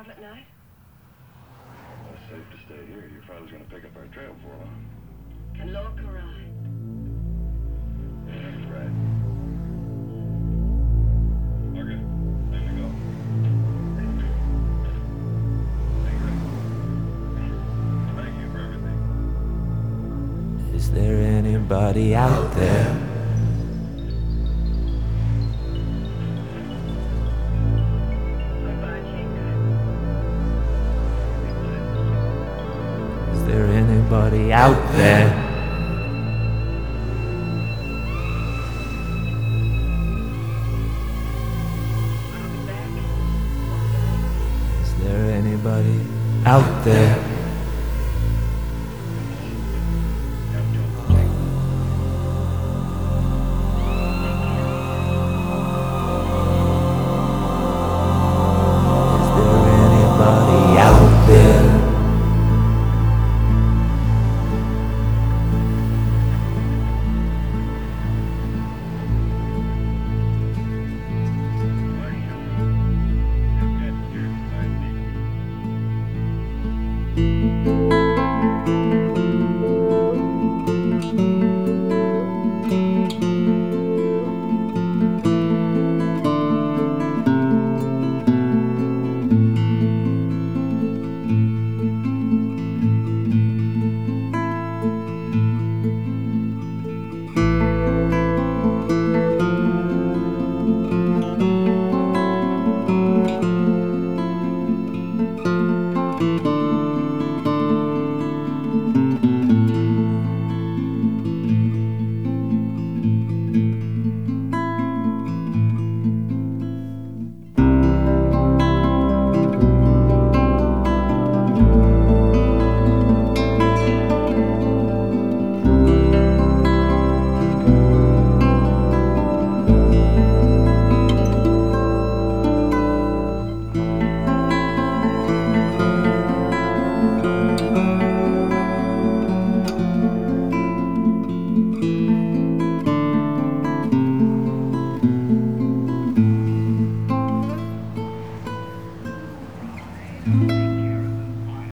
out at night? Well, it's safe to stay here. Your father's gonna pick up our trail for long. Can Lorca ride? Yeah, that's right. Okay, time to go. Thank you for everything. Is there anybody out there? Goodbye, Tinker. Is there anybody out there? I'll be back. Is there anybody out there?